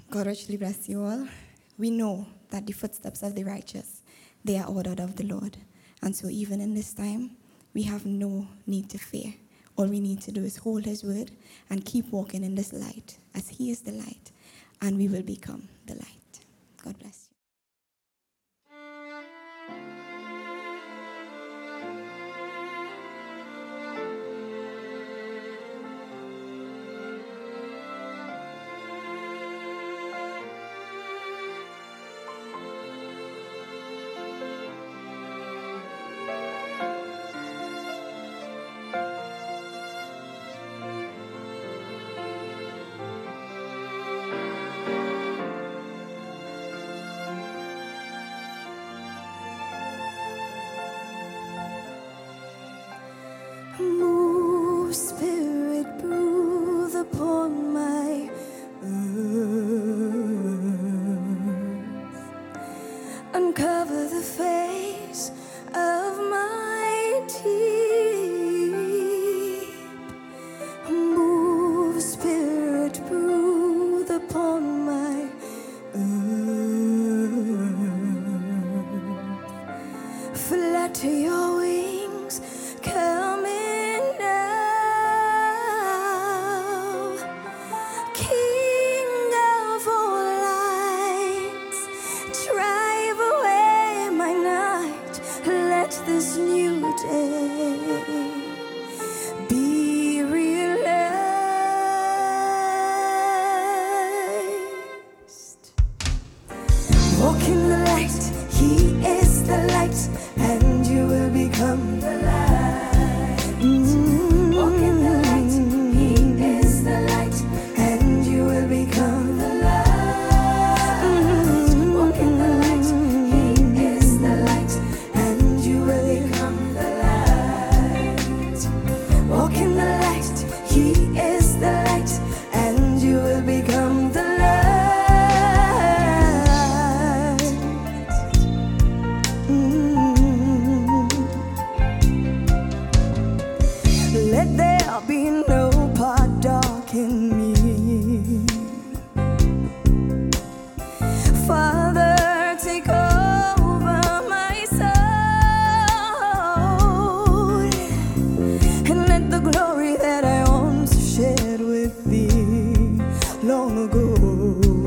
God richly bless you all. We know that the footsteps of the righteous, they are ordered of the Lord. And so even in this time, we have no need to fear. All we need to do is hold his word and keep walking in this light as he is the light, and we will become the light. God bless you. Move, Spirit, breathe upon my earth. Uncover the face of my deep. Move, Spirit, breathe upon my earth. Flutter your wings, come in now. King of all lights, drive away my night. Let this new day be realized. Walk in the light, he is the light, and you will become the light. Walk in the light, he is the light, and you will become the light. Walk in the light, he is the light, and you will become the light. Walk in the light, he is the light, and you will become the light. Let there be no part dark in me. Father, take over my soul, and let the glory that I once shared with thee long ago